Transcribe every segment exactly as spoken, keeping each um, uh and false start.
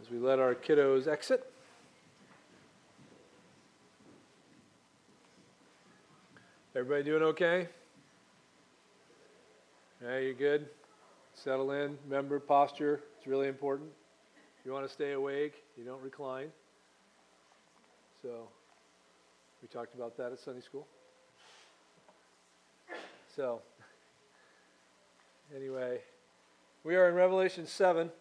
as we let our kiddos exit. Everybody doing okay? Yeah, you good? Settle in. Remember, posture. It's really important. You want to stay awake. You don't recline. So, we talked about that at Sunday school. So, anyway, we are in Revelation seven.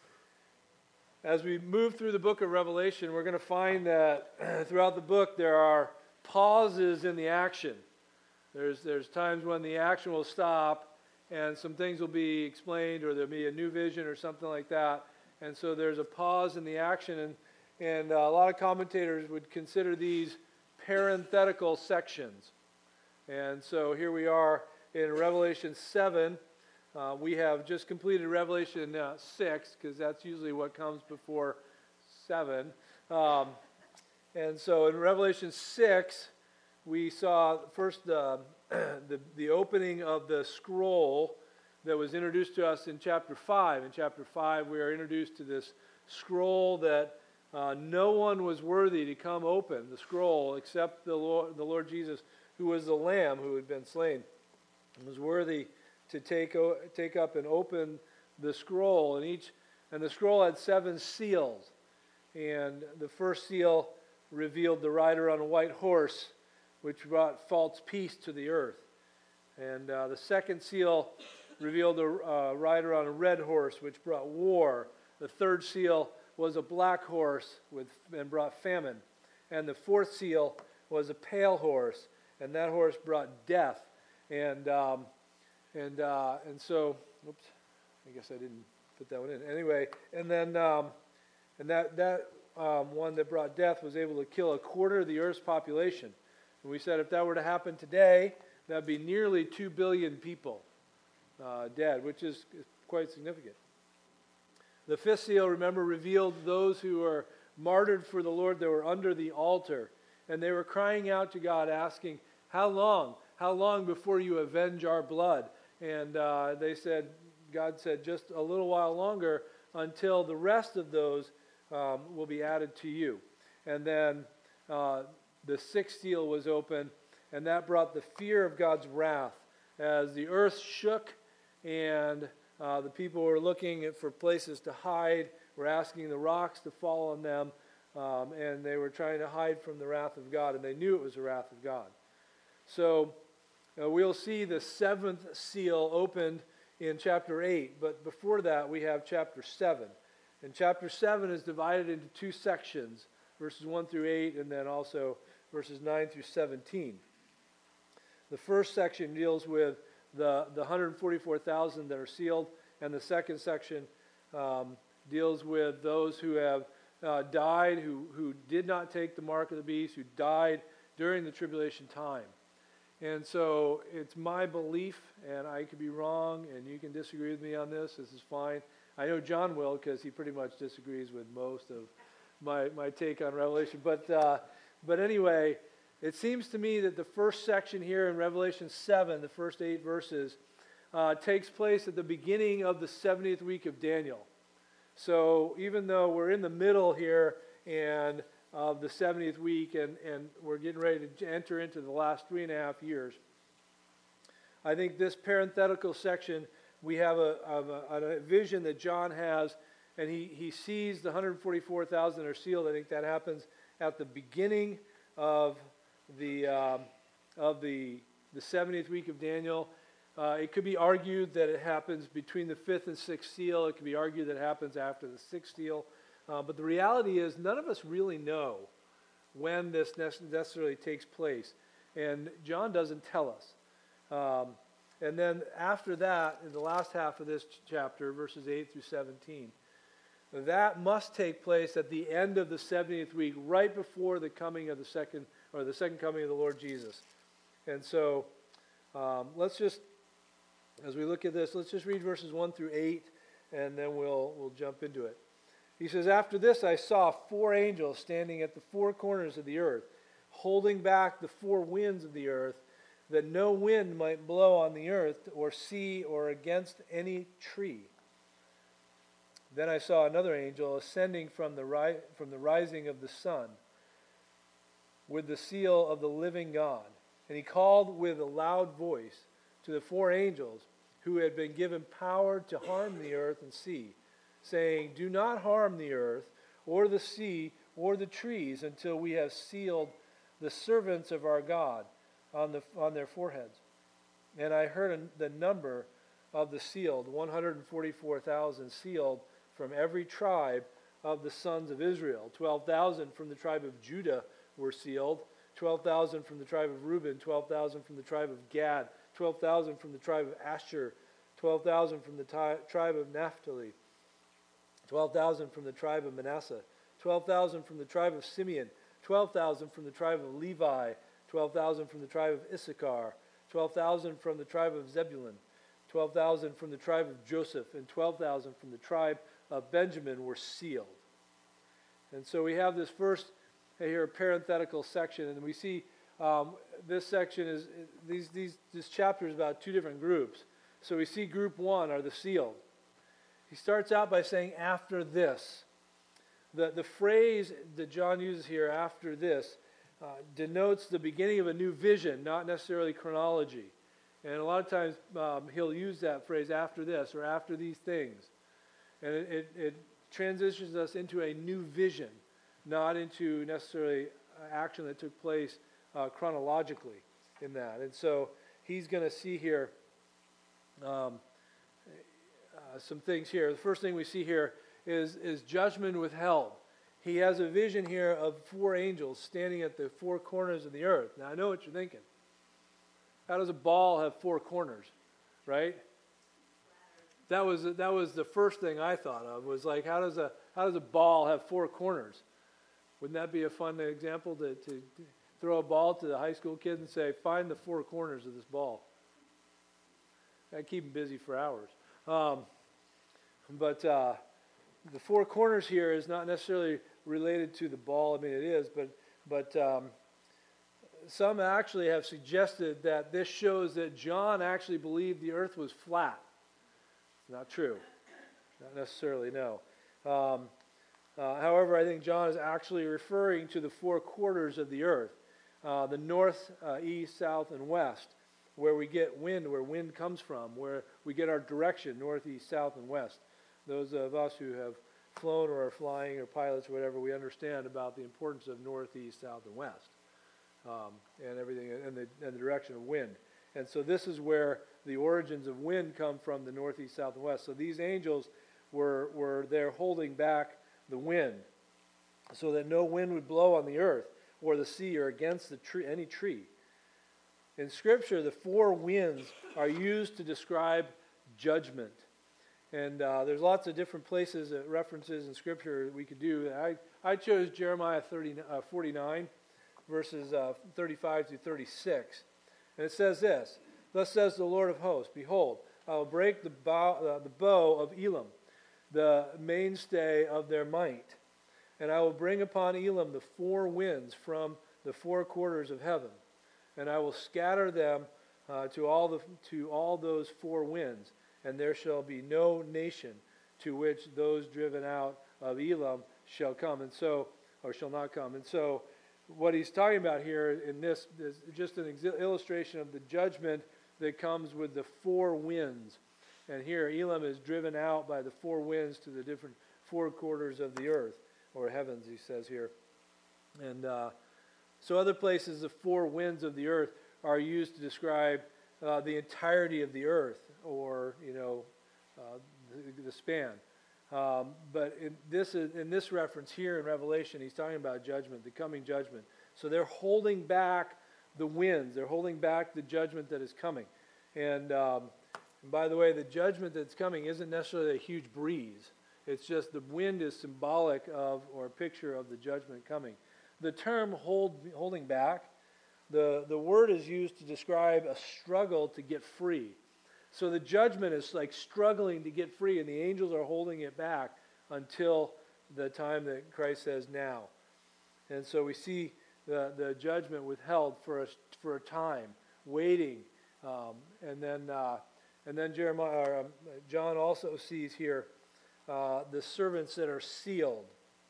As we move through the book of Revelation, we're going to find that throughout the book there are pauses in the action. There's there's times when the action will stop and some things will be explained, or there'll be a new vision or something like that. And so there's a pause in the action, and, and uh, a lot of commentators would consider these parenthetical sections. And so here we are in Revelation seven. Uh, we have just completed Revelation uh, six, because that's usually what comes before seven. Um, and so in Revelation six, we saw first uh, the, the opening of the scroll that was introduced to us in chapter five. In chapter five, we are introduced to this scroll that uh, no one was worthy to come open the scroll except the Lord, the Lord Jesus, who was the Lamb who had been slain, and was worthy to take take up and open the scroll. And each and the scroll had seven seals. And the first seal revealed the rider on a white horse, which brought false peace to the earth. And uh, the second seal revealed a uh, rider on a red horse, which brought war. The third seal was a black horse with and brought famine. And the fourth seal was a pale horse, and that horse brought death. And um, And uh, and so, oops, I guess I didn't put that one in. Anyway, and then um, and that that um, one that brought death was able to kill a quarter of the earth's population. And we said if that were to happen today, that'd be nearly two billion people uh, dead, which is quite significant. The fifth seal, remember, revealed those who were martyred for the Lord that were under the altar, and they were crying out to God, asking, "How long? How long before you avenge our blood?" And uh, they said, God said, just a little while longer until the rest of those um, will be added to you. And then uh, the sixth seal was open, and that brought the fear of God's wrath as the earth shook, and uh, the people were looking for places to hide, were asking the rocks to fall on them, um, and they were trying to hide from the wrath of God, and they knew it was the wrath of God. So Uh, we'll see the seventh seal opened in chapter eight, but before that we have chapter seven. And chapter seven is divided into two sections, verses one through eight, and then also verses nine through seventeen. The first section deals with the, the one hundred forty-four thousand that are sealed, and the second section um, deals with those who have uh, died, who, who did not take the mark of the beast, who died during the tribulation time. And so it's my belief, and I could be wrong, and you can disagree with me on this. This is fine. I know John will, because he pretty much disagrees with most of my my take on Revelation. But uh, but anyway, it seems to me that the first section here in Revelation seven, the first eight verses, uh, takes place at the beginning of the seventieth week of Daniel. So even though we're in the middle here, and of the seventieth week, and, and we're getting ready to enter into the last three and a half years, I think this parenthetical section, we have a, a, a vision that John has, and he, he sees the one hundred forty-four thousand are sealed. I think that happens at the beginning of the um, of the the seventieth week of Daniel. Uh, it could be argued that it happens between the fifth and sixth seal. It could be argued that it happens after the sixth seal. Uh, but the reality is none of us really know when this necessarily takes place. And John doesn't tell us. Um, and then after that, in the last half of this chapter, verses eight through seventeen, that must take place at the end of the seventieth week, right before the coming of the second, or the second coming of the Lord Jesus. And so um, let's just, as we look at this, let's just read verses one through eight, and then we'll we'll jump into it. He says, "After this I saw four angels standing at the four corners of the earth, holding back the four winds of the earth, that no wind might blow on the earth, or sea, or against any tree. Then I saw another angel ascending from the ri- from the rising of the sun with the seal of the living God. And he called with a loud voice to the four angels who had been given power to harm the earth and sea, saying, "Do not harm the earth or the sea or the trees until we have sealed the servants of our God on the on their foreheads." And I heard the number of the sealed, one hundred forty-four thousand sealed from every tribe of the sons of Israel. twelve thousand from the tribe of Judah were sealed, twelve thousand from the tribe of Reuben, twelve thousand from the tribe of Gad, twelve thousand from the tribe of Asher, twelve thousand from the ti- tribe of Naphtali, twelve thousand from the tribe of Manasseh, twelve thousand from the tribe of Simeon, twelve thousand from the tribe of Levi, twelve thousand from the tribe of Issachar, twelve thousand from the tribe of Zebulun, twelve thousand from the tribe of Joseph, and twelve thousand from the tribe of Benjamin were sealed. And so we have this first here parenthetical section, and we see um, this section is these these this chapter is about two different groups. So we see group one are the sealed. He starts out by saying after this. The the phrase that John uses here, after this, uh, denotes the beginning of a new vision, not necessarily chronology. And a lot of times um, he'll use that phrase after this or after these things. And it, it, it transitions us into a new vision, not into necessarily action that took place uh, chronologically in that. And so he's going to see here um, uh, some things here. The first thing we see here is, is judgment withheld. He has a vision here of four angels standing at the four corners of the earth. Now I know what you're thinking. How does a ball have four corners, right? That was that was the first thing I thought of, was like, how does a how does a ball have four corners? Wouldn't that be a fun example to, to throw a ball to the high school kids and say, find the four corners of this ball? I'd keep them busy for hours. Um, but uh, the four corners here is not necessarily related to the ball. I mean, it is, but but um, some actually have suggested that this shows that John actually believed the earth was flat. Not true. Not necessarily, no. Um, uh, however, I think John is actually referring to the four quarters of the earth, uh, the north, uh, east, south, and west, where we get wind, where wind comes from, where we get our direction, north, east, south, and west. Those of us who have flown or are flying or pilots or whatever, we understand about the importance of north, east, south, and west, um, and everything, and the, and the direction of wind. And so this is where the origins of wind come from, the north, east, south, and west. So these angels were, were there holding back the wind so that no wind would blow on the earth or the sea or against the tree, any tree. In Scripture, the four winds are used to describe judgment. And uh, there's lots of different places, uh, references in Scripture that we could do. I, I chose Jeremiah thirty, uh, forty-nine, verses uh, thirty-five through thirty-six. And it says this, "Thus says the Lord of hosts, Behold, I will break the bow, uh, the bow of Elam, the mainstay of their might. And I will bring upon Elam the four winds from the four quarters of heaven. And I will scatter them uh, to all the to all those four winds. And there shall be no nation to which those driven out of Elam shall come, and so, or shall not come." And so, what he's talking about here in this is just an ex- illustration of the judgment that comes with the four winds. And here, Elam is driven out by the four winds to the different four quarters of the earth, or heavens, he says here. And uh, so other places, the four winds of the earth are used to describe uh, the entirety of the earth, or, you know, uh, the, the span. Um, but in this, in this reference here in Revelation, he's talking about judgment, the coming judgment. So they're holding back the winds. They're holding back the judgment that is coming. And, um, and by the way, the judgment that's coming isn't necessarily a huge breeze. It's just the wind is symbolic of, or a picture of the judgment coming. The term hold, holding back, the, the word is used to describe a struggle to get free. So the judgment is like struggling to get free, and the angels are holding it back until the time that Christ says now. And so we see the, the judgment withheld for a, for a time, waiting. Um, and then uh, and then Jeremiah, or, um, John also sees here uh, the servants that are sealed.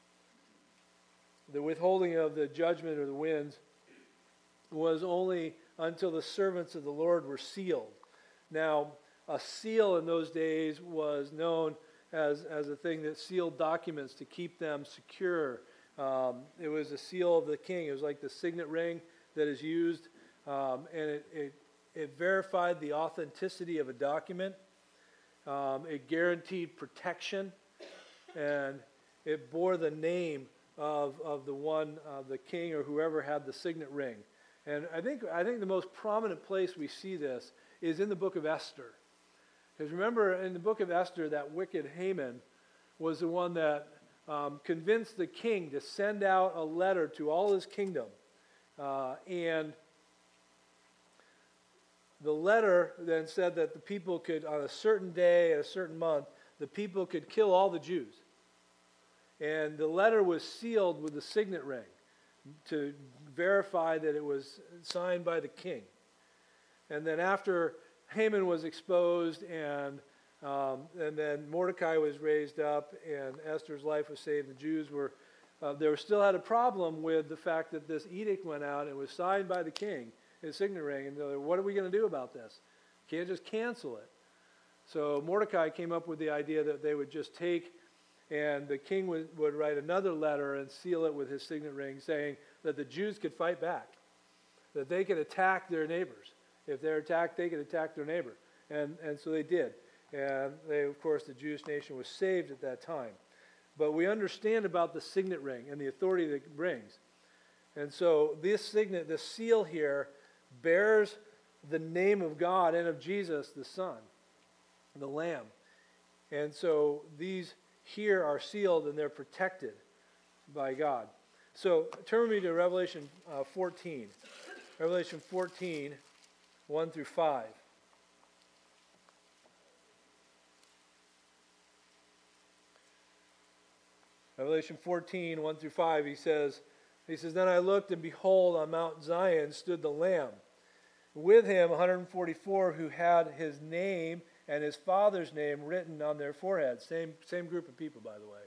The withholding of the judgment or the winds was only until the servants of the Lord were sealed. Now, a seal in those days was known as, as a thing that sealed documents to keep them secure. Um, it was a seal of the king. It was like the signet ring that is used, um, and it, it, it verified the authenticity of a document. Um, it guaranteed protection, and it bore the name of, of the one, uh, the king or whoever had the signet ring. And I think I think the most prominent place we see this is in the book of Esther. Because remember, in the book of Esther, that wicked Haman was the one that um, convinced the king to send out a letter to all his kingdom. Uh, and the letter then said that the people could, on a certain day, a certain month, the people could kill all the Jews. And the letter was sealed with the signet ring to verify that it was signed by the king. And then after Haman was exposed, and um, and then Mordecai was raised up, and Esther's life was saved. The Jews were, uh, they were still had a problem with the fact that this edict went out and was signed by the king, his signet ring, and they're like, what are we going to do about this? Can't just cancel it. So Mordecai came up with the idea that they would just take, and the king would, would write another letter and seal it with his signet ring, saying that the Jews could fight back, that they could attack their neighbors. If they're attacked, they could attack their neighbor. And and so they did. And they, of course, the Jewish nation was saved at that time. But we understand about the signet ring and the authority that it brings. And so this signet, this seal here, bears the name of God and of Jesus, the Son, the Lamb. And so these here are sealed and they're protected by God. So turn with me to Revelation uh, fourteen. Revelation fourteen, one through five. Revelation fourteen, one through five, he says, he says, Then I looked, and behold, on Mount Zion stood the Lamb. With him one hundred forty-four who had his name and his father's name written on their foreheads. Same, same group of people, by the way.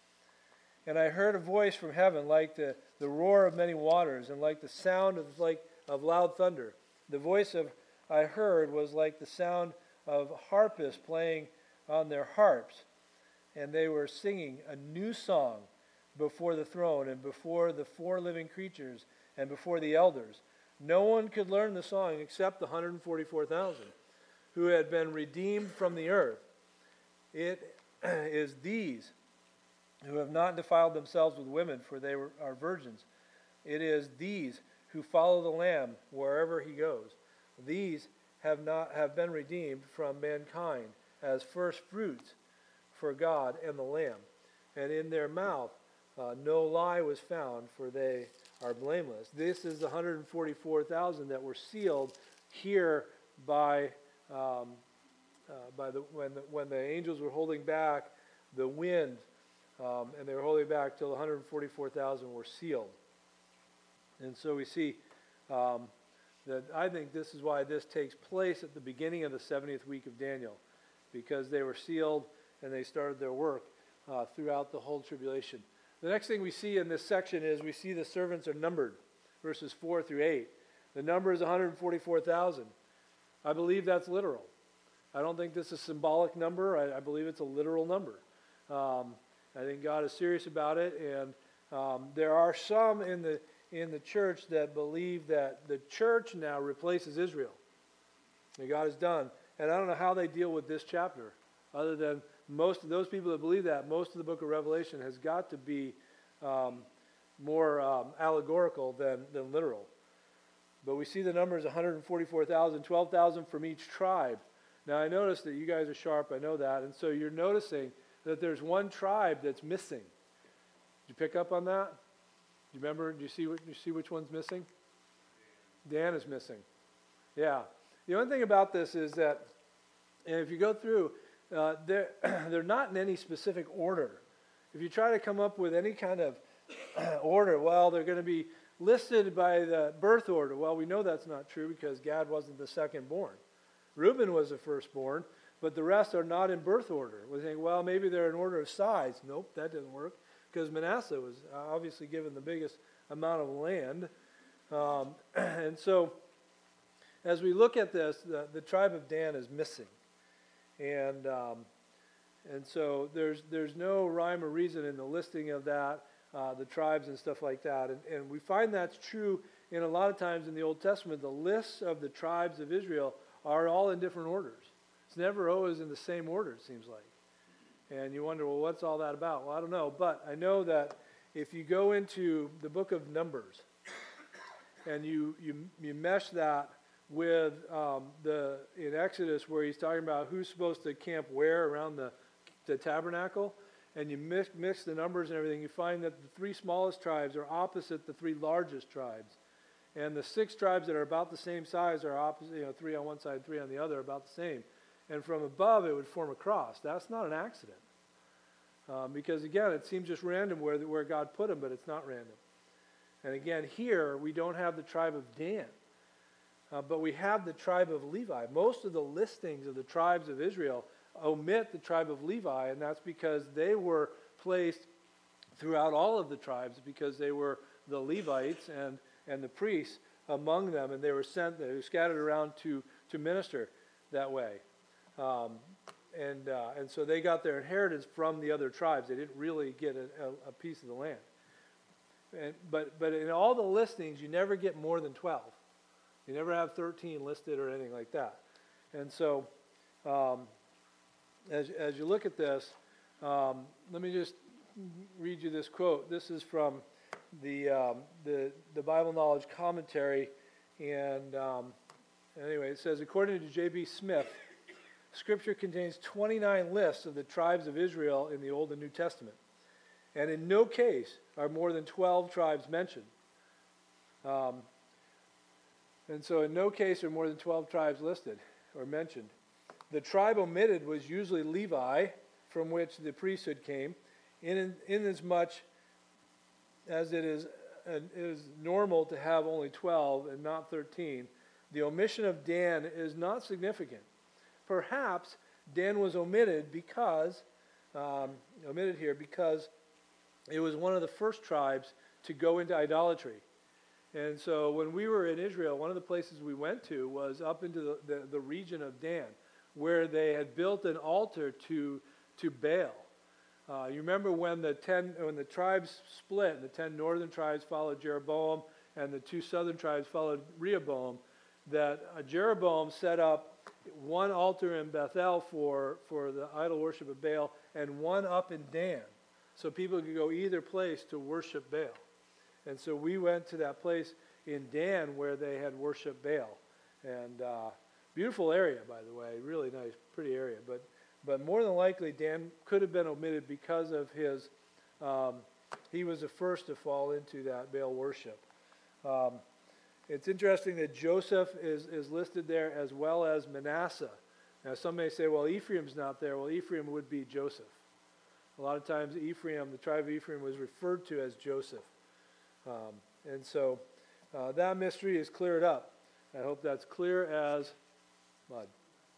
And I heard a voice from heaven like the, the roar of many waters, and like the sound of like of loud thunder. The voice of I heard was like the sound of harpists playing on their harps. And they were singing a new song before the throne and before the four living creatures and before the elders. No one could learn the song except the one hundred forty-four thousand who had been redeemed from the earth. It is these who have not defiled themselves with women, for they were, are virgins. It is these who follow the Lamb wherever he goes. These have not have been redeemed from mankind as first fruits for God and the Lamb. And in their mouth uh, no lie was found, for they are blameless. This is the one hundred forty-four thousand that were sealed here by um, uh, by the when the, when the angels were holding back the wind, um, and they were holding back till the one hundred forty-four thousand were sealed. And so we see um, that I think this is why this takes place at the beginning of the seventieth week of Daniel, because they were sealed and they started their work uh, throughout the whole tribulation. The next thing we see in this section is we see the servants are numbered, verses four through eight. The number is one hundred forty-four thousand. I believe that's literal. I don't think this is a symbolic number. I, I believe it's a literal number. Um, I think God is serious about it, and um, there are some in the in the church that believe that the church now replaces Israel. That God is done. And I don't know how they deal with this chapter, other than most of those people that believe that, most of the book of Revelation has got to be um, more um, allegorical than, than literal. But we see the numbers one hundred forty-four thousand, twelve thousand from each tribe. Now I notice that you guys are sharp, I know that, and so you're noticing that there's one tribe that's missing. Did you pick up on that? Do you remember, do you see, what, do you see which one's missing? Dan is missing. Yeah. The only thing about this is that, and if you go through, uh, they're, they're not in any specific order. If you try to come up with any kind of order, well, they're going to be listed by the birth order. Well, we know that's not true because Gad wasn't the second born. Reuben was the firstborn. but the rest are not in birth order. We think, well, maybe they're in order of size. Nope, that didn't work, because Manasseh was obviously given the biggest amount of land. Um, and so, as we look at this, the, the tribe of Dan is missing. And um, and so there's there's no rhyme or reason in the listing of that, uh, the tribes and stuff like that. And, and we find that's true in a lot of times in the Old Testament. The lists of the tribes of Israel are all in different orders. It's never always in the same order, it seems like. And you wonder, well, what's all that about? Well, I don't know. But I know that if you go into the book of Numbers and you you, you mesh that with um, the in Exodus where he's talking about who's supposed to camp where around the, the tabernacle, and you mix, mix the numbers and everything, you find that the three smallest tribes are opposite the three largest tribes. And the six tribes that are about the same size are opposite, you know, three on one side, three on the other, about the same. And from above, it would form a cross. That's not an accident. Um, because, again, it seems just random where, where God put them, but it's not random. And, again, here, we don't have the tribe of Dan. Uh, but we have the tribe of Levi. Most of the listings of the tribes of Israel omit the tribe of Levi, and that's because they were placed throughout all of the tribes because they were the Levites and, and the priests among them, and they were sent, they were scattered around to, to minister that way. Um, and uh, and so they got their inheritance from the other tribes. They didn't really get a, a, a piece of the land. And, but but in all the listings, you never get more than twelve. You never have thirteen listed or anything like that. And so, um, as as you look at this, um, let me just read you this quote. This is from the um, the the Bible Knowledge Commentary, and um, anyway, it says, according to J B Smith, Scripture contains twenty-nine lists of the tribes of Israel in the Old and New Testament, and in no case are more than twelve tribes mentioned. Um, And so in no case are more than twelve tribes listed or mentioned. The tribe omitted was usually Levi, from which the priesthood came, in, in as much as it is, uh, it is normal to have only twelve and not thirteen. The omission of Dan is not significant. Perhaps Dan was omitted because, um, omitted here because it was one of the first tribes to go into idolatry. And so when we were in Israel, one of the places we went to was up into the, the, the region of Dan, where they had built an altar to to Baal. Uh, you remember when the ten when the tribes split, and the ten northern tribes followed Jeroboam, and the two southern tribes followed Rehoboam, that uh, Jeroboam set up one altar in Bethel for, for the idol worship of Baal, and one up in Dan, so people could go either place to worship Baal. And so we went to that place in Dan where they had worshiped Baal. And uh, beautiful area, by the way, really nice, pretty area. But but more than likely, Dan could have been omitted because of his, um, he was the first to fall into that Baal worship. Um, it's interesting that Joseph is, is listed there as well as Manasseh. Now some may say, well, Ephraim's not there. Well, Ephraim would be Joseph. A lot of times Ephraim, the tribe of Ephraim, was referred to as Joseph. Um, and so uh, that mystery is cleared up. I hope that's clear as mud.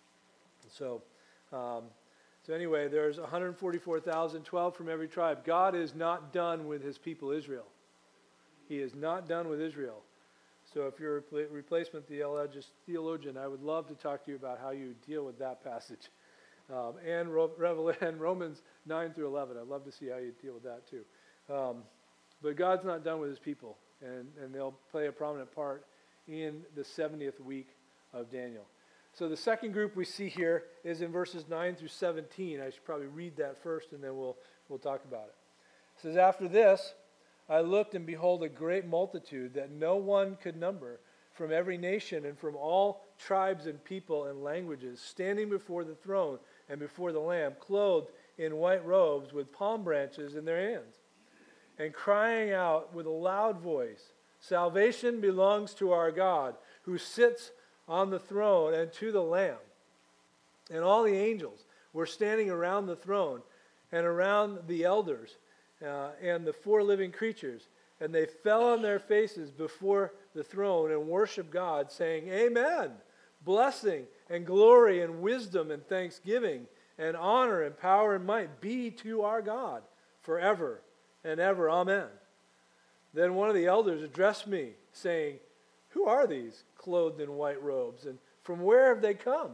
So, um, so anyway, there's one hundred forty-four thousand, twelve from every tribe. God is not done with his people Israel. He is not done with Israel. So if you're a repl- replacement theologian, I would love to talk to you about how you deal with that passage. Um, and, Ro- Revel- and Romans nine through eleven. I'd love to see how you deal with that too. Um, But God's not done with his people, and, and they'll play a prominent part in the seventieth week of Daniel. So the second group we see here is in verses nine through seventeen. I should probably read that first, and then we'll we'll talk about it. It says, after this, I looked, and behold, a great multitude that no one could number, from every nation and from all tribes and people and languages, standing before the throne and before the Lamb, clothed in white robes with palm branches in their hands, and crying out with a loud voice, salvation belongs to our God, who sits on the throne, and to the Lamb. And all the angels were standing around the throne and around the elders uh, and the four living creatures. And they fell on their faces before the throne and worshiped God, saying, Amen. blessing and glory and wisdom and thanksgiving and honor and power and might be to our God forever and ever. Amen. Then one of the elders addressed me, saying, Who are these clothed in white robes, and from where have they come?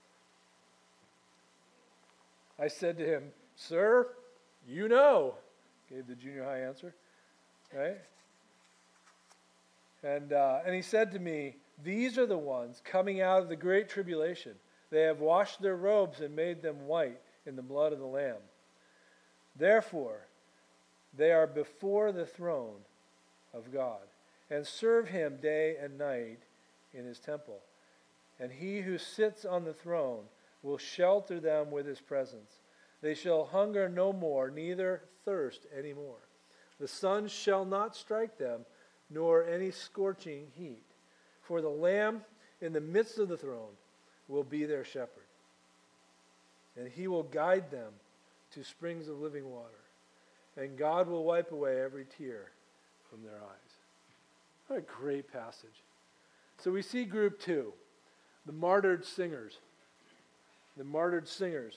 I said to him, Sir, you know, gave the junior high answer, right? And, uh, and he said to me, These are the ones coming out of the great tribulation. They have washed their robes and made them white in the blood of the Lamb. Therefore, they are before the throne of God, and serve him day and night in his temple. And he who sits on the throne will shelter them with his presence. They shall hunger no more, neither thirst any more. The sun shall not strike them, nor any scorching heat. For the Lamb in the midst of the throne will be their shepherd. And he will guide them to springs of living water. And God will wipe away every tear from their eyes. What a great passage. So we see group two, the martyred singers. The martyred singers.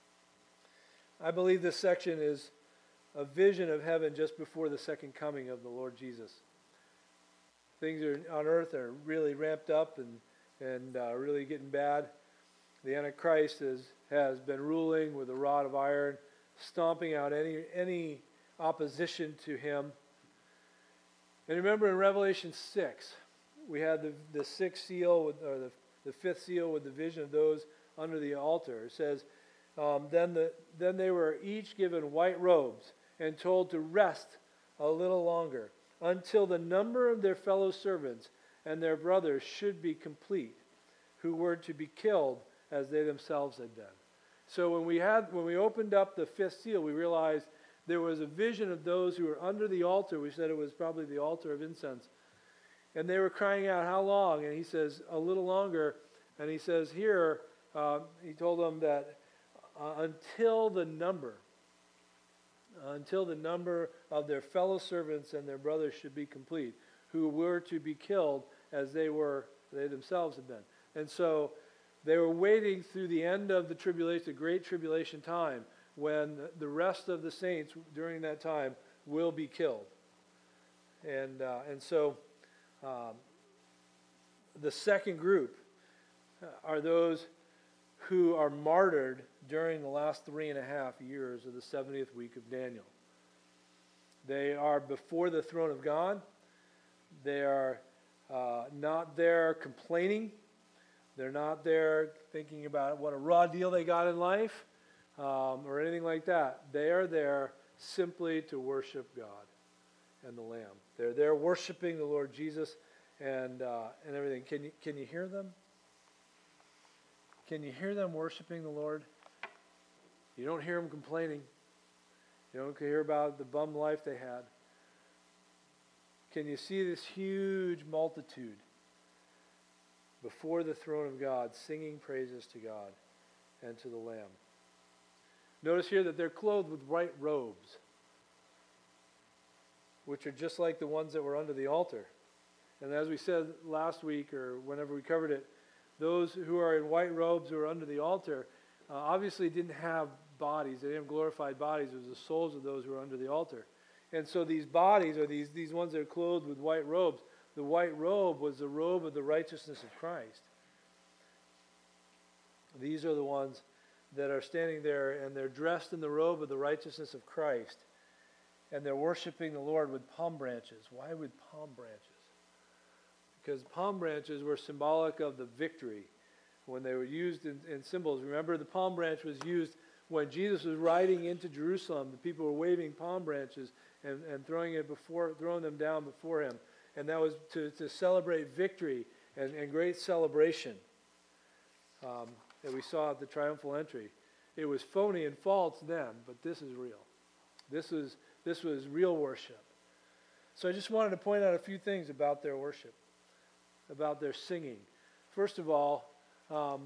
I believe this section is a vision of heaven just before the second coming of the Lord Jesus. Things are, on earth are really ramped up and, and uh, really getting bad. The Antichrist is, has been ruling with a rod of iron, stomping out any, any opposition to him. And remember in Revelation six, we had the, the sixth seal, with, or the, the fifth seal with the vision of those under the altar. It says, um, then, the, then they were each given white robes and told to rest a little longer until the number of their fellow servants and their brothers should be complete, who were to be killed as they themselves had been. So when we had when we opened up the fifth seal, we realized there was a vision of those who were under the altar. We said it was probably the altar of incense. And they were crying out, how long? And he says, a little longer. And he says here, uh, he told them that uh, until the number, uh, until the number of their fellow servants and their brothers should be complete, who were to be killed as they were, they themselves had been. And so they were waiting through the end of the tribulation, the great tribulation time, when the rest of the saints during that time will be killed. And uh, and so um, the second group are those who are martyred during the last three and a half years of the seventieth week of Daniel. They are before the throne of God. They are uh, not there complaining. They're not there thinking about what a raw deal they got in life. Um, or anything like that. They are there simply to worship God and the Lamb. They're there worshiping the Lord Jesus and uh, and everything. Can you can you hear them? Can you hear them worshiping the Lord? You don't hear them complaining. You don't hear about the bum life they had. Can you see this huge multitude before the throne of God singing praises to God and to the Lamb? Notice here that they're clothed with white robes, which are just like the ones that were under the altar. And as we said last week, or whenever we covered it, those who are in white robes who are under the altar uh, obviously didn't have bodies. They didn't have glorified bodies. It was the souls of those who were under the altar. And so these bodies, or these, these ones that are clothed with white robes, the white robe was the robe of the righteousness of Christ. These are the ones that are standing there, and they're dressed in the robe of the righteousness of Christ, and they're worshiping the Lord with palm branches. Why with palm branches? Because palm branches were symbolic of the victory when they were used in, in symbols. Remember, the palm branch was used when Jesus was riding into Jerusalem. The people were waving palm branches and, and throwing it before, throwing them down before him, and that was to, to celebrate victory and, and great celebration. Um, that we saw at the triumphal entry. It was phony and false then, but this is real. This was this was real worship. So I just wanted to point out a few things about their worship, about their singing. First of all, um,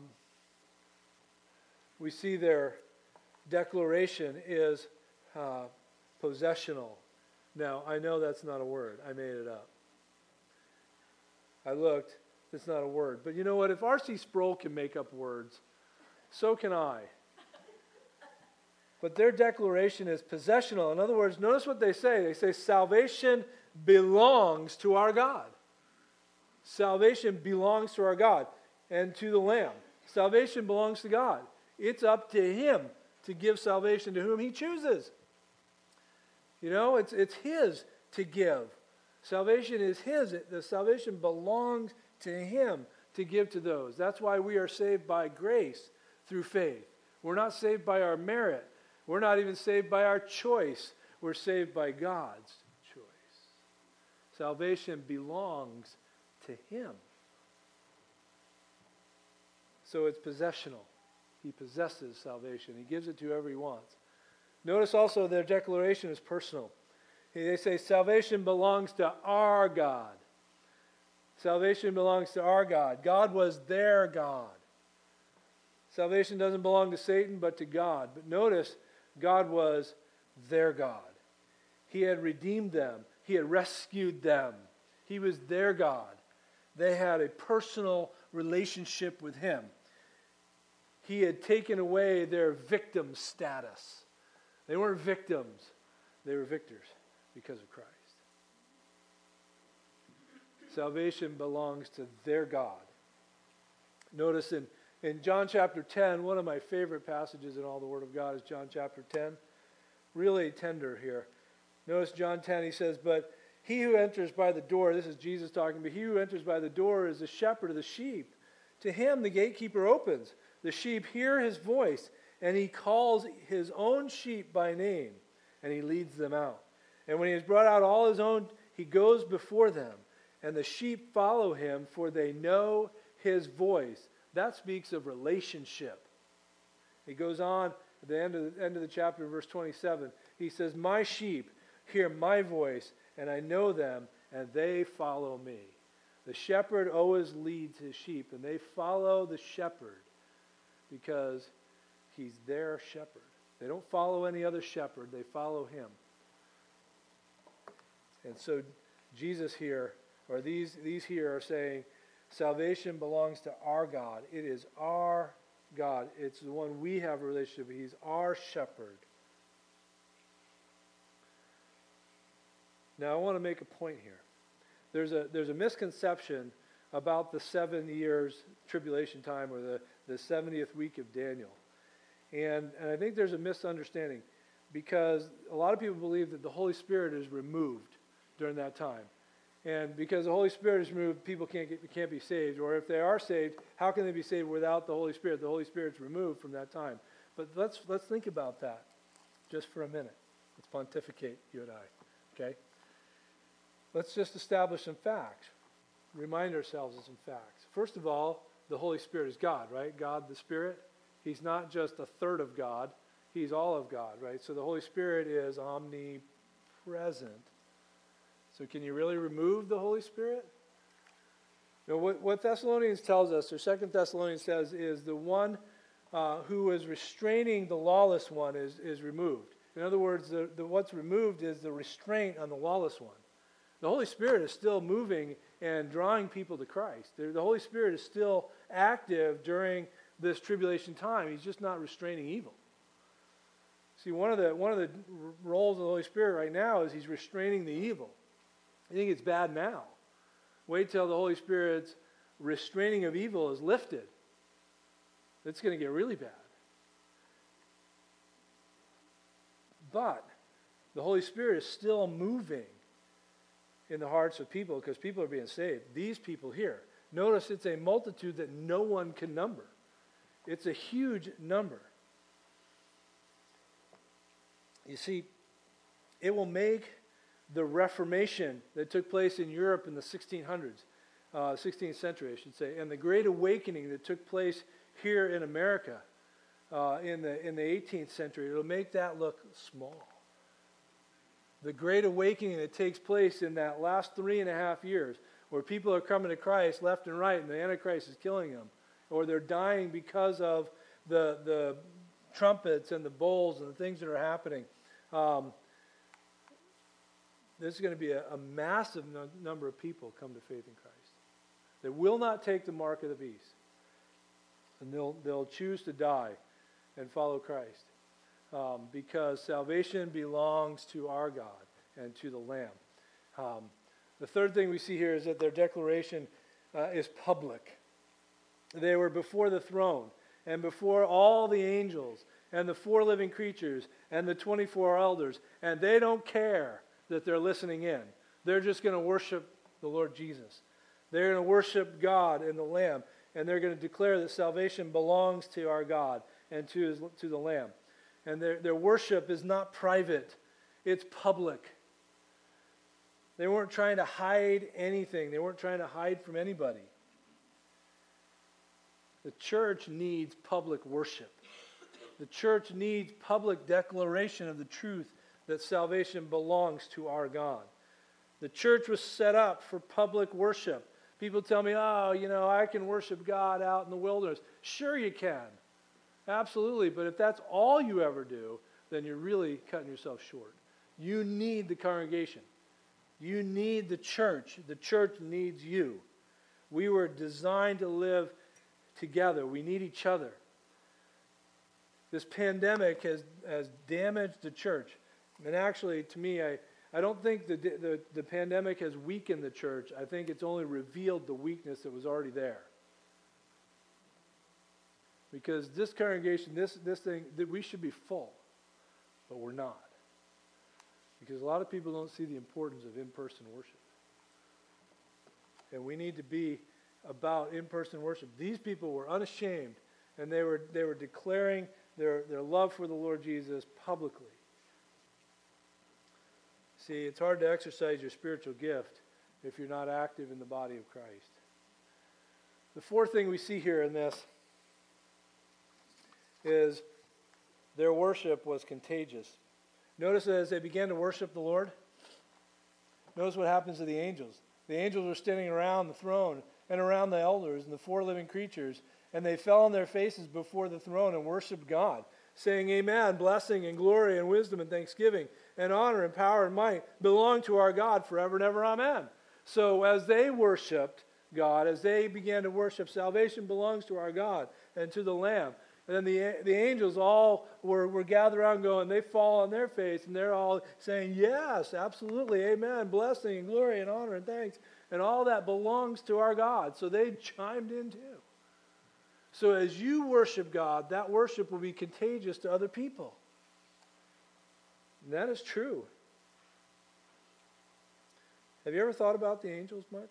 we see their declaration is uh, possessional. Now, I know that's not a word. I made it up. I looked. it's not a word. But you know what? If R C Sproul can make up words, so can I. But their declaration is possessional. In other words, notice what they say. They say salvation belongs to our God. Salvation belongs to our God and to the Lamb. Salvation belongs to God. It's up to Him to give salvation to whom He chooses. You know, it's it's His to give. Salvation is His. The salvation belongs to Him to give to those. That's why we are saved by grace through faith. We're not saved by our merit. We're not even saved by our choice. We're saved by God's choice. Salvation belongs to Him. So it's possessional. He possesses salvation. He gives it to whoever He wants. Notice also their declaration is personal. They say salvation belongs to our God. Salvation belongs to our God. God was their God. Salvation doesn't belong to Satan, but to God. But notice, God was their God. He had redeemed them. He had rescued them. He was their God. They had a personal relationship with Him. He had taken away their victim status. They weren't victims. They were victors because of Christ. Salvation belongs to their God. Notice in, in John chapter ten, one of my favorite passages in all the Word of God is John chapter ten. Really tender here. Notice John ten, he says, but he who enters by the door, this is Jesus talking, but he who enters by the door is the shepherd of the sheep. To him the gatekeeper opens. The sheep hear his voice, and he calls his own sheep by name, and he leads them out. And when he has brought out all his own, he goes before them, and the sheep follow him, for they know his voice. That speaks of relationship. He goes on at the end of the, end of the chapter, verse twenty-seven. He says, my sheep hear my voice, and I know them, and they follow me. The shepherd always leads his sheep, and they follow the shepherd because he's their shepherd. They don't follow any other shepherd. They follow him. And so Jesus here, or these, these here are saying, salvation belongs to our God. It is our God. It's the one we have a relationship with. He's our shepherd. Now I want to make a point here. There's a there's a misconception about the seven years tribulation time, or the, the seventieth week of Daniel. And, and I think there's a misunderstanding, because a lot of people believe that the Holy Spirit is removed during that time. And because the Holy Spirit is removed, people can't get, can't be saved. Or if they are saved, how can they be saved without the Holy Spirit? The Holy Spirit's removed from that time. But let's let's think about that just for a minute. Let's pontificate, you and I. Okay? Let's just establish some facts. Remind ourselves of some facts. First of all, the Holy Spirit is God, right? God the Spirit. He's not just a third of God. He's all of God, right? So the Holy Spirit is omnipresent. So can you really remove the Holy Spirit? You know, what, what Thessalonians tells us, or Second Thessalonians says, is the one uh, who is restraining the lawless one is, is removed. In other words, the, the, what's removed is the restraint on the lawless one. The Holy Spirit is still moving and drawing people to Christ. The, the Holy Spirit is still active during this tribulation time. He's just not restraining evil. See, one of the one of the roles of the Holy Spirit right now is He's restraining the evil. I think it's bad now. Wait till the Holy Spirit's restraining of evil is lifted. It's going to get really bad. But the Holy Spirit is still moving in the hearts of people, because people are being saved. These people here. Notice it's a multitude that no one can number. It's a huge number. You see, it will make the Reformation that took place in Europe in the sixteen hundreds, uh, sixteenth century, I should say, and the Great Awakening that took place here in America uh, in the in the eighteenth century, it'll make that look small. The Great Awakening that takes place in that last three and a half years, where people are coming to Christ left and right, and the Antichrist is killing them, or they're dying because of the the trumpets and the bowls and the things that are happening. Um, There's going to be a, a massive no, number of people come to faith in Christ. They will not take the mark of the beast. And they'll, they'll choose to die and follow Christ. Um, because salvation belongs to our God and to the Lamb. Um, the third thing we see here is that their declaration uh, is public. They were before the throne and before all the angels and the four living creatures and the twenty-four elders, and they don't care that they're listening in. They're just going to worship the Lord Jesus. They're going to worship God and the Lamb, and they're going to declare that salvation belongs to our God and to his, to the Lamb. And their, their worship is not private, it's public. They weren't trying to hide anything. They weren't trying to hide from anybody. The church needs public worship. The church needs public declaration of the truth that salvation belongs to our God. The church was set up for public worship. People tell me, oh, you know, I can worship God out in the wilderness. Sure you can. Absolutely. But if that's all you ever do, then you're really cutting yourself short. You need the congregation. You need the church. The church needs you. We were designed to live together. We need each other. This pandemic has, has damaged the church. And actually, to me, I, I don't think the, the, the pandemic has weakened the church. I think it's only revealed the weakness that was already there. Because this congregation, this, this thing, that we should be full, but we're not. Because a lot of people don't see the importance of in-person worship. And we need to be about in-person worship. These people were unashamed, and they were they were declaring their, their love for the Lord Jesus publicly. See, it's hard to exercise your spiritual gift if you're not active in the body of Christ. The fourth thing we see here in this is their worship was contagious. Notice that as they began to worship the Lord, notice what happens to the angels. The angels were standing around the throne and around the elders and the four living creatures, and they fell on their faces before the throne and worshiped God, saying, Amen, blessing and glory and wisdom and thanksgiving and honor and power and might belong to our God forever and ever. Amen. So as they worshiped God, as they began to worship, salvation belongs to our God and to the Lamb. And then the, the angels all were, were gathered around going, they fall on their face, and they're all saying, yes, absolutely, amen, blessing and glory and honor and thanks. And all that belongs to our God. So they chimed in too. So as you worship God, that worship will be contagious to other people. And that is true. Have you ever thought about the angels much?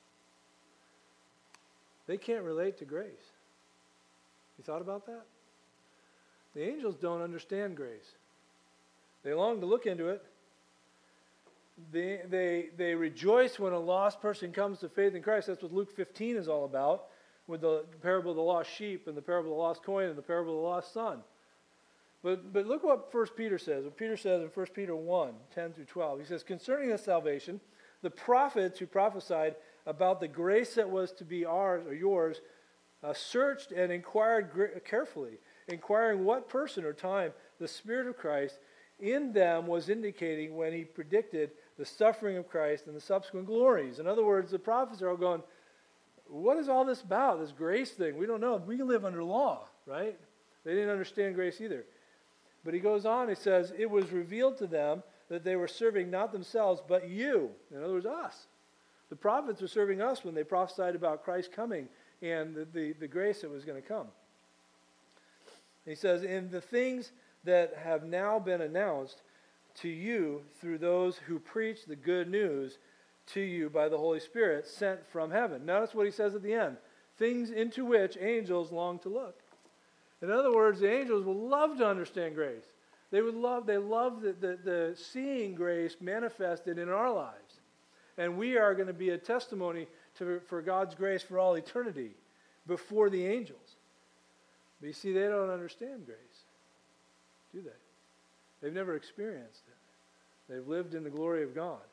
They can't relate to grace. You thought about that? The angels don't understand grace. They long to look into it. They, they, they rejoice when a lost person comes to faith in Christ. That's what Luke fifteen is all about, with the parable of the lost sheep and the parable of the lost coin and the parable of the lost son. But, but look what First Peter says. What Peter says in First Peter one, ten through twelve. He says, concerning the salvation, the prophets who prophesied about the grace that was to be ours or yours Uh, searched and inquired gra- carefully, inquiring what person or time the Spirit of Christ in them was indicating when he predicted the suffering of Christ and the subsequent glories. In other words, the prophets are all going, what is all this about, this grace thing? We don't know. We live under law, right? They didn't understand grace either. But he goes on, he says, it was revealed to them that they were serving not themselves, but you. In other words, us. The prophets were serving us when they prophesied about Christ coming and the, the, the grace that was going to come. He says, in the things that have now been announced to you through those who preach the good news to you by the Holy Spirit sent from heaven. Notice what he says at the end. Things into which angels long to look. In other words, the angels would love to understand grace. They would love, they love the, the, the seeing grace manifested in our lives. And we are going to be a testimony to, for God's grace for all eternity before the angels. But you see, they don't understand grace, do they? They've never experienced it. They've lived in the glory of God.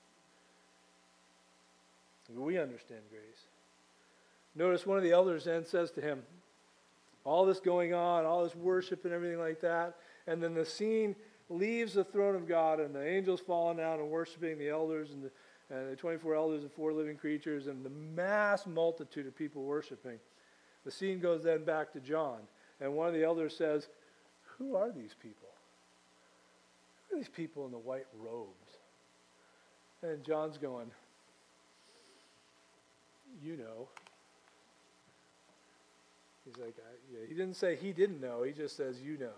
But we understand grace. Notice one of the elders then says to him, all this going on, all this worship and everything like that, and then the scene leaves the throne of God and the angels falling down and worshiping the elders and the and the twenty-four elders and four living creatures and the mass multitude of people worshiping. The scene goes then back to John, and one of the elders says, who are these people? Who are these people in the white robes? And John's going, you know. He's like, I, yeah. He didn't say he didn't know. He just says, you know.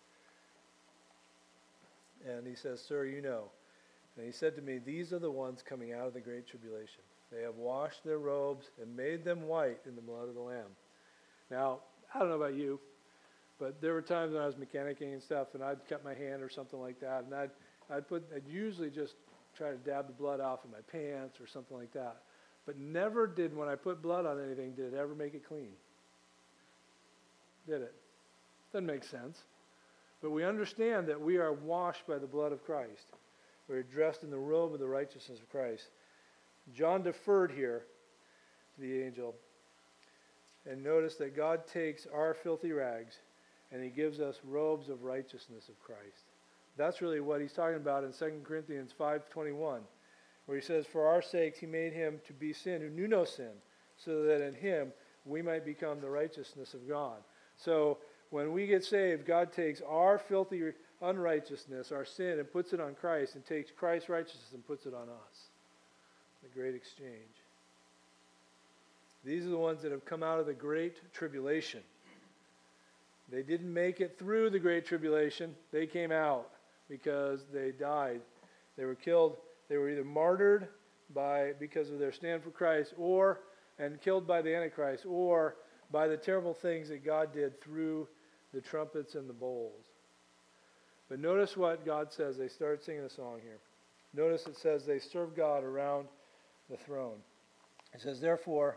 And he says, sir, you know. And he said to me, these are the ones coming out of the great tribulation. They have washed their robes and made them white in the blood of the Lamb. Now, I don't know about you, but there were times when I was mechanicking and stuff, and I'd cut my hand or something like that, and I'd, I'd put, I'd usually just try to dab the blood off of my pants or something like that. But never did, when I put blood on anything, did it ever make it clean. Did it? Doesn't make sense. But we understand that we are washed by the blood of Christ. We're dressed in the robe of the righteousness of Christ. John deferred here to the angel. And notice that God takes our filthy rags and he gives us robes of righteousness of Christ. That's really what he's talking about in Second Corinthians five twenty-one, where he says, for our sakes he made him to be sin who knew no sin, so that in him we might become the righteousness of God. So when we get saved, God takes our filthy unrighteousness, our sin, and puts it on Christ, and takes Christ's righteousness and puts it on us. The great exchange. These are the ones that have come out of the great tribulation. They didn't make it through the great tribulation. They came out because they died. They were killed. They were either martyred by because of their stand for Christ, or and killed by the Antichrist, or by the terrible things that God did through the trumpets and the bowls. But notice what God says. They start singing a song here. Notice it says they serve God around the throne. It says, therefore,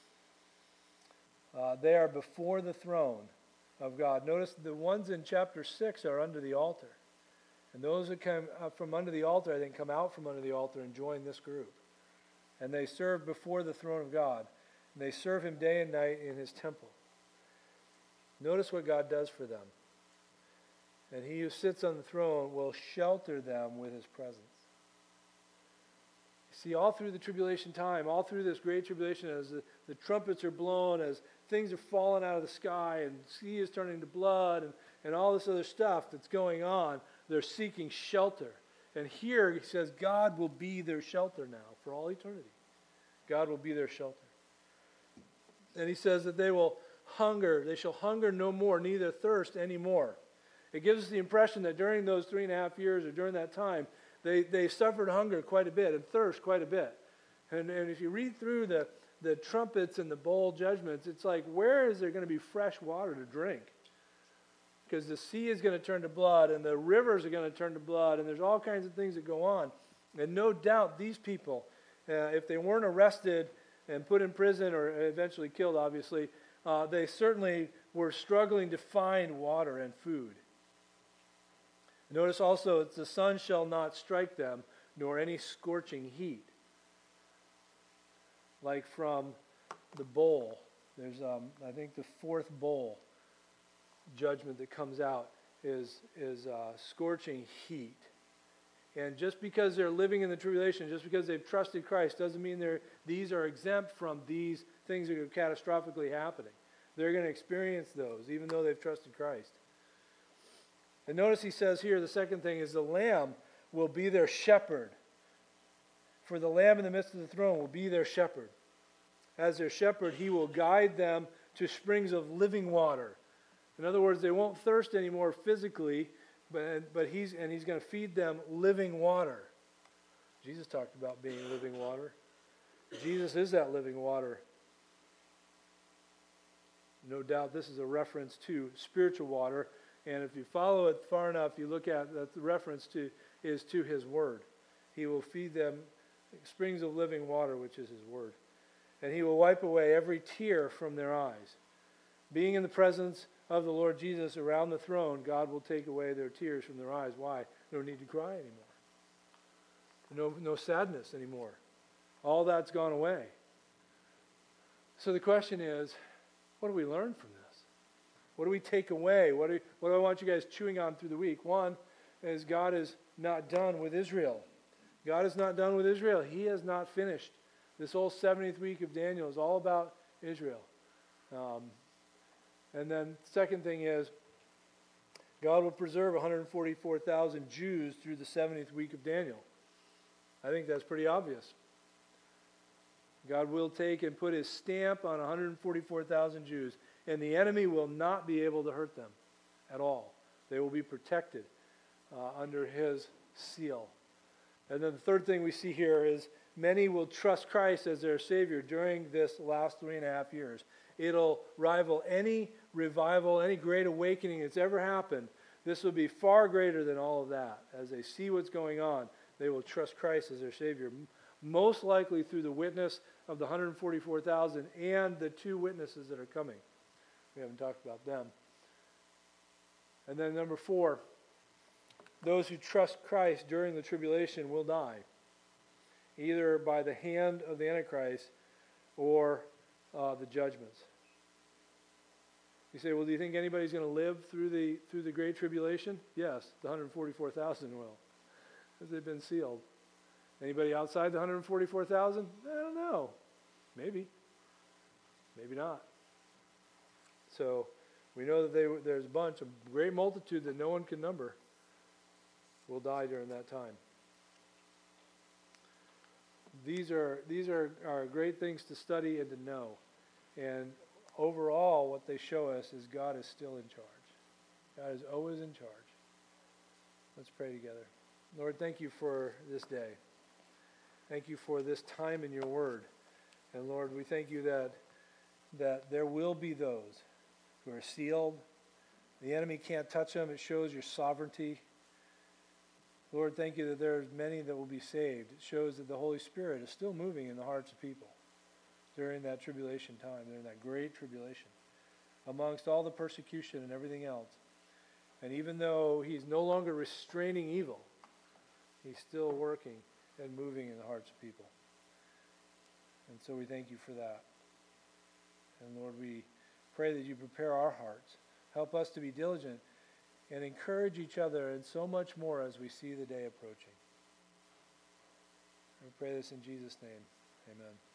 uh, they are before the throne of God. Notice the ones in chapter six are under the altar. And those that come up from under the altar, I think, come out from under the altar and join this group. And they serve before the throne of God. And they serve him day and night in his temple. Notice what God does for them. And he who sits on the throne will shelter them with his presence. See, all through the tribulation time, all through this great tribulation, as the, the trumpets are blown, as things are falling out of the sky, and sea is turning to blood, and, and all this other stuff that's going on, they're seeking shelter. And here he says God will be their shelter now for all eternity. God will be their shelter. And he says that they will hunger. They shall hunger no more, neither thirst anymore. It gives us the impression that during those three and a half years, or during that time, they, they suffered hunger quite a bit and thirst quite a bit. And, and if you read through the, the trumpets and the bowl judgments, it's like, where is there going to be fresh water to drink? Because the sea is going to turn to blood, and the rivers are going to turn to blood, and there's all kinds of things that go on. And no doubt these people, uh, if they weren't arrested and put in prison or eventually killed, obviously, uh, they certainly were struggling to find water and food. Notice also, it's the sun shall not strike them, nor any scorching heat. Like from the bowl. There's, um, I think, the fourth bowl judgment that comes out is, is uh, scorching heat. And just because they're living in the tribulation, just because they've trusted Christ, doesn't mean they're, these are exempt from these things that are catastrophically happening. They're going to experience those, even though they've trusted Christ. And notice he says here, the second thing is the Lamb will be their shepherd. For the Lamb in the midst of the throne will be their shepherd. As their shepherd, he will guide them to springs of living water. In other words, they won't thirst anymore physically, but, but he's, and he's going to feed them living water. Jesus talked about being living water. Jesus is that living water. No doubt this is a reference to spiritual water. And if you follow it far enough, you look at that the reference to is to his word. He will feed them springs of living water, which is his word. And he will wipe away every tear from their eyes. Being in the presence of the Lord Jesus around the throne, God will take away their tears from their eyes. Why? No need to cry anymore. No, no sadness anymore. All that's gone away. So the question is, what do we learn from this? What do we take away? What do, what do I want you guys chewing on through the week? One is God is not done with Israel. God is not done with Israel. He has not finished. This whole seventieth week of Daniel is all about Israel. Um, and then second thing is, God will preserve one hundred forty-four thousand Jews through the seventieth week of Daniel. I think that's pretty obvious. God will take and put his stamp on one hundred forty-four thousand Jews, and the enemy will not be able to hurt them at all. They will be protected uh, under his seal. And then the third thing we see here is many will trust Christ as their Savior during this last three and a half years. It'll rival any revival, any great awakening that's ever happened. This will be far greater than all of that. As they see what's going on, they will trust Christ as their Savior. Most likely through the witness of the one hundred forty-four thousand and the two witnesses that are coming. We haven't talked about them. And then number four, those who trust Christ during the tribulation will die, either by the hand of the Antichrist or uh, the judgments. You say, well, do you think anybody's going to live through the through the Great Tribulation? Yes, the one hundred forty-four thousand will, because they've been sealed. Anybody outside the one hundred forty-four thousand? I don't know. Maybe. Maybe not. So we know that they, there's a bunch, a great multitude that no one can number will die during that time. These are these are, are great things to study and to know. And overall, what they show us is God is still in charge. God is always in charge. Let's pray together. Lord, thank you for this day. Thank you for this time in your word. And Lord, we thank you that that there will be those who are sealed. The enemy can't touch them. It shows your sovereignty. Lord, thank you that there's many that will be saved. It shows that the Holy Spirit is still moving in the hearts of people during that tribulation time, during that great tribulation, amongst all the persecution and everything else. And even though he's no longer restraining evil, he's still working and moving in the hearts of people. And so we thank you for that. And Lord, we pray that you prepare our hearts. Help us to be diligent and encourage each other and so much more as we see the day approaching. We pray this in Jesus' name. Amen.